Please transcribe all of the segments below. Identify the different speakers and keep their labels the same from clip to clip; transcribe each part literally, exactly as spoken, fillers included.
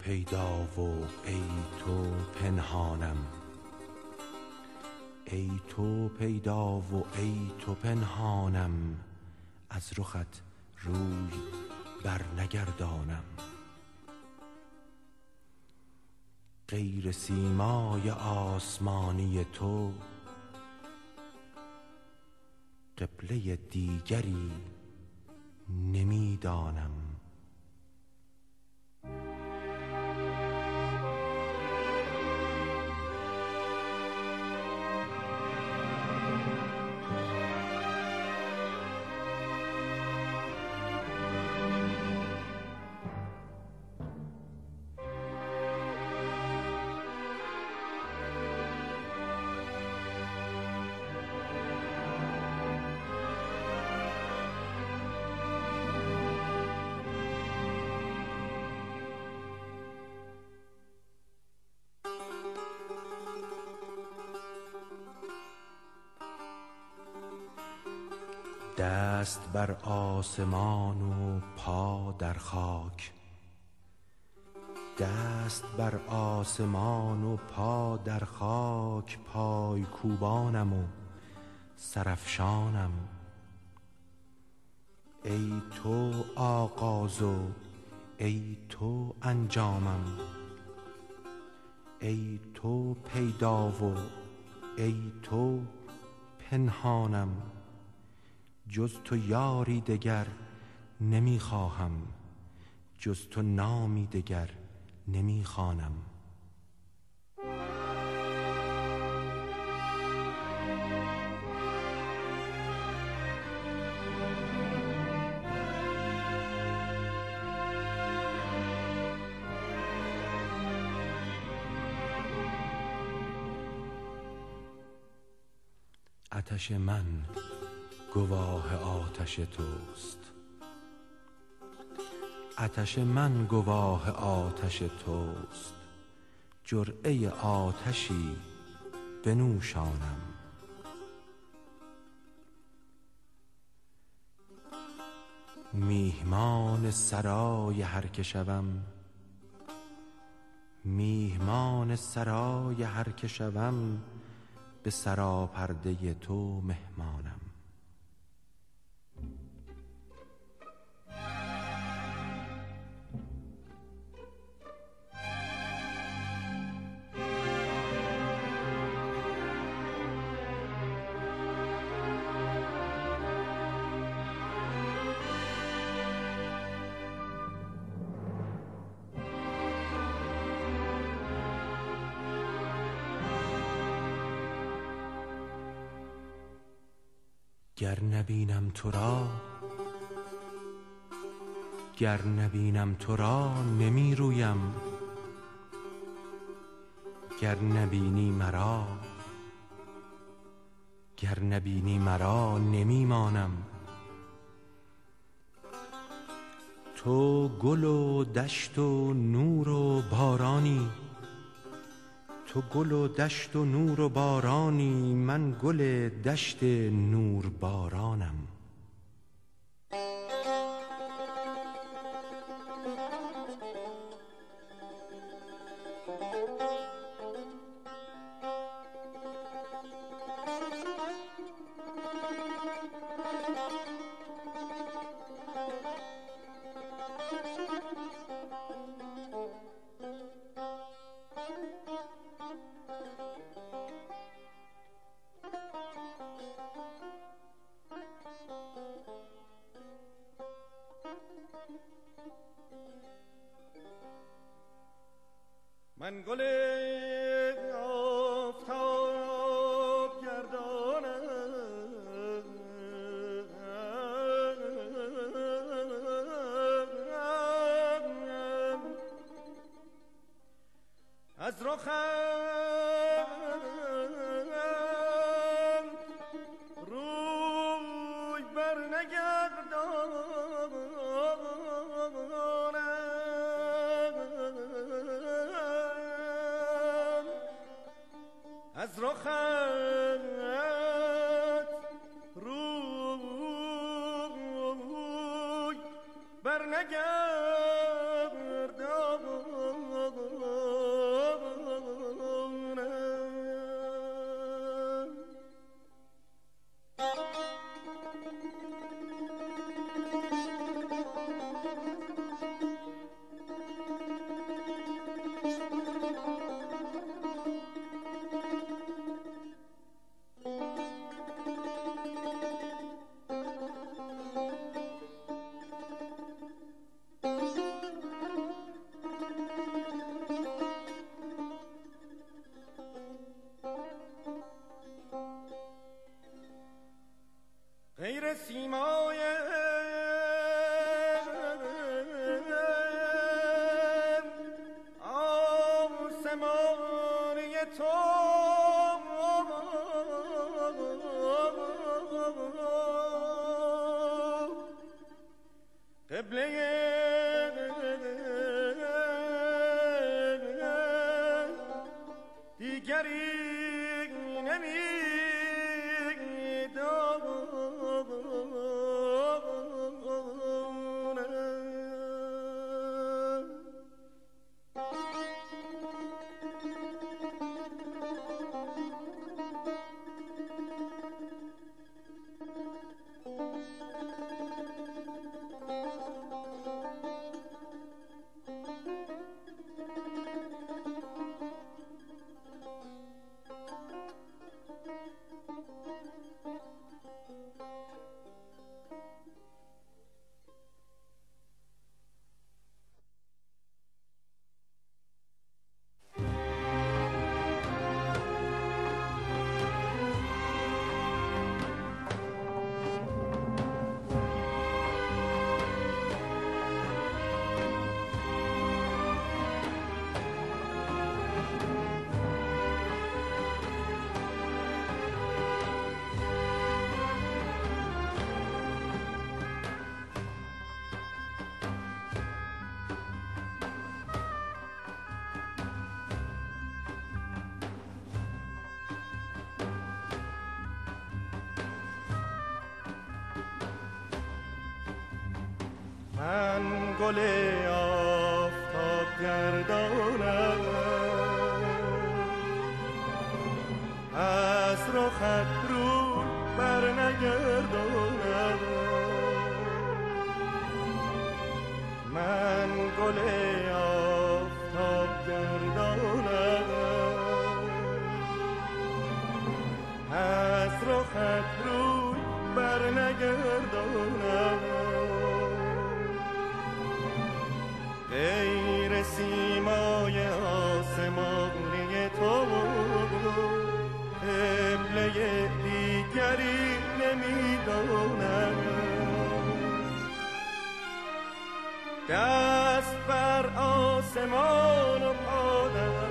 Speaker 1: پیدا و ای تو پنهانم، ای تو پیدا و ای تو پنهانم، از رخت روی بر نگردانم. غیر سیمای آسمانی تو قبله دیگری نمیدانم. دست بر آسمان و پا در خاک، دست بر آسمان و پا در خاک، پای کوبانم و سرافشانم. ای تو آغاز و ای تو انجامم، ای تو پیدا و ای تو پنهانم. جز تو یاری دگر نمیخواهم، جز تو نامی دگر نمیخوانم. آتش من گواه آتش توست، آتش من گواه آتش توست، جرعه آتشی بنوشانم. میهمان سرای هر که شوم، میهمان سرای هر که شوم، به سراپرده تو مهمانم. گر نبینم تو را، گر نبینم تو را نمی رویم، گر نبینی مرا، گر نبینی مرا نمی مانم. تو گل و دشت و نور و بارانی، تو گل و دشت و نور و بارانی، من گل دشت نور بارانم.
Speaker 2: من گل آفتاب گردانم، از رخم روی بر نگردانم. از رخت روی بر نگردانم. سیمای آسمانی تو قبله دیگری من گل آفتاب گردانم از رخت رو بر نگردانم من گل آفتاب گردانم از رخت رو بر نگردانم غیر سیمای آسمانی تو قبله دیگری نمیدانم دست بر آسمان و پا در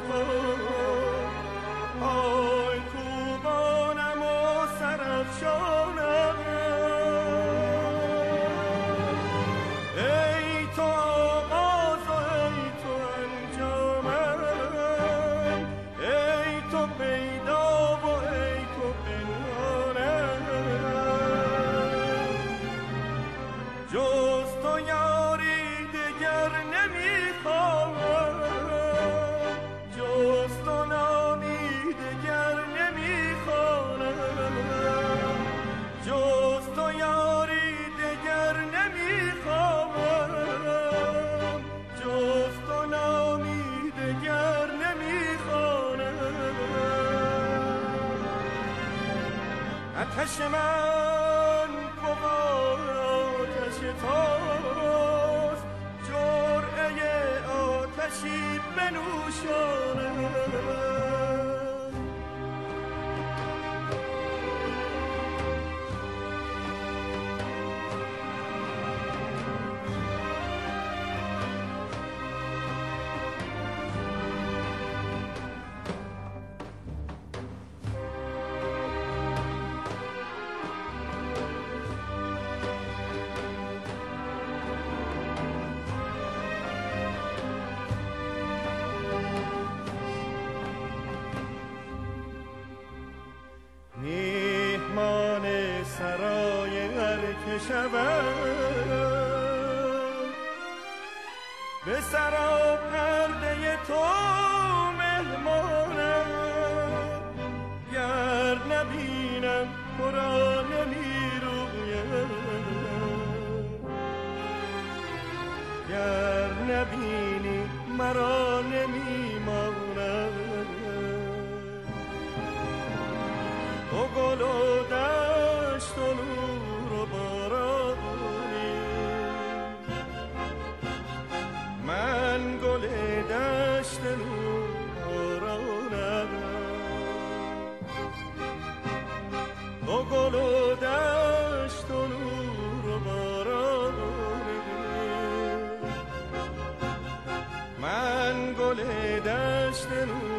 Speaker 2: پای کوبانم و سرافشانم ای تو آغاز و ای تو انجامم ای تو پیدا و ای تو پنهانم جز تو یاری دگر نمیخواهم جز تو نامی دگر نمیخوانم جز تو یاری دگر نمیخواهم جز تو نامی دگر نمیخوانم آتش من قبار آتش توست جرعه آتشی بنوشانم میهمان سرای هر که شود به سرا پرده تو مهمانم گر نبینم تو را نمیرویم گر نبینی مرا نمیمانم تو گل و دشت و نور و بارانی من گل دشت نور بارانم تو گل و دشت و نور گل دشت نور